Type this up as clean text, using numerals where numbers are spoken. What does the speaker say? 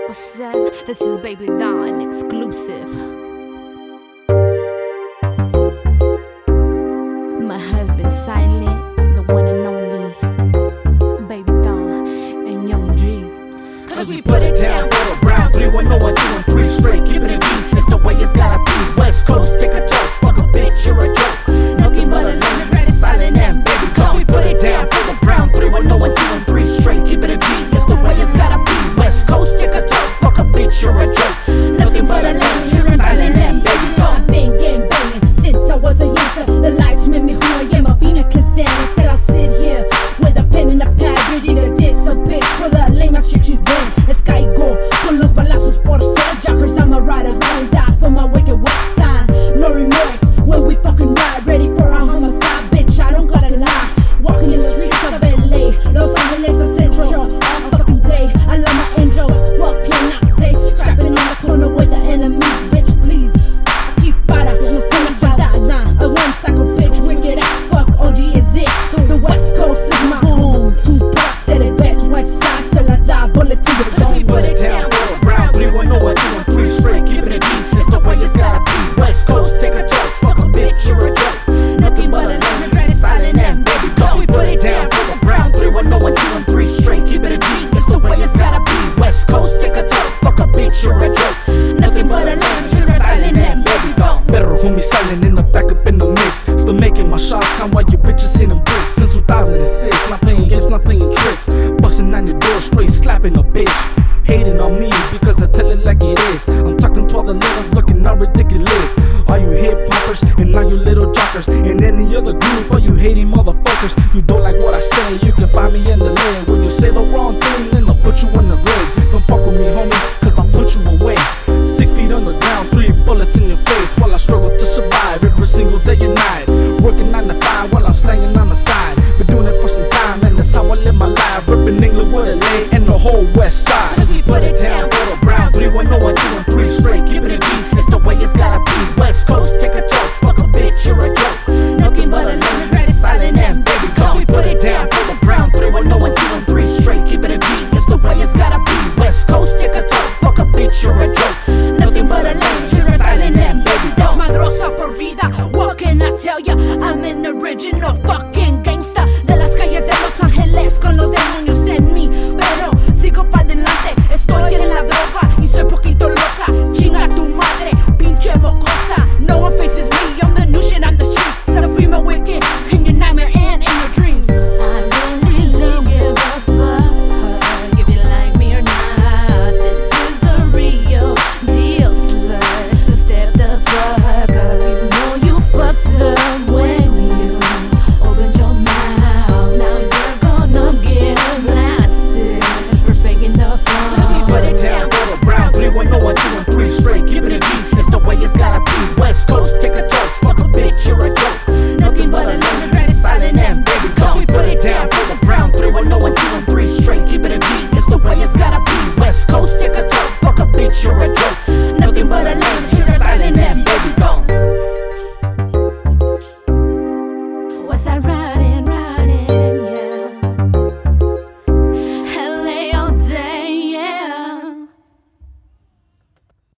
What's up? This is Baby Dawn exclusive. My husband silent, the one and only Baby Dawn and Young G. Cause we put it down for the brown 3101213 straight, keeping it beat. It's the way it's gotta be. West Coast, take a joke. Fuck a bitch, you're a joke. Nothing but a lame and silent and baby. Cause we put it down for the brown 3101213 straight, keeping it beat. It's the way it's gotta be. West Coast, take a joke. Fuck a bitch, you're a joke. Nothing but a lame and silent and baby. I've been gang banging since I was a youngster. The lights made me who I am. My Vina can stand. I said I'll sit here with a pen and a pad, ready to diss a bitch for the lame ass shit she's been. Es caigo con los balazos por ser jockers. I'm a rider who ain't die for my wicked west side. No remorse when we fucking ride, ready for a homicide. Bitch, I don't gotta lie. Walking in the streets of LA, Los Angeles or Central, all fucking day. I love my angels. What can I say? Scrapping in the corner with the enemies. Bitch, please. Keep para, no se me falta. A one cycle bitch, wicked as fuck. OG is it. The West Coast is my home. Tupac said it best. West side till I die. Bullet to the dome. We put it down for the brown 3101213 straight, keeping it deep. It's the way it's gotta be. West Coast, take a joke. Fuck a bitch, you're a joke. Nothing but a lame and silent and baby. Cause we put it down for the brown 3101213 straight, keeping it deep. It's the way it's gotta be. West Coast, take a joke. Fuck a bitch, you're a joke. Nothing but a lame and silent and baby. Better hold me silent in the back up in the mix. Still making my shots count while you bitches hitting bricks. Since 2006, not playing games, not playing tricks. Busting down your door straight, slapping a bitch. Hating on me because I tell it like it is. I'm talking to all the little looking all ridiculous. All you hip hoppers and all you little jockers. In any other group, all you hating motherfuckers. You don't like what I say, you can find me in the lane. When you say the wrong thing, then I'll put you in the grave. Don't fuck with me, homie, cause I'll put you away. 6 feet on the ground, 3 bullets in your face. While I struggle to survive every single day and night. Working 9 to 5 while I'm slanging on the side. Been doing it for some time and that's how I live my life. Ripping Englewood, LA and the whole west side. Cause we put it down for the brown 3101213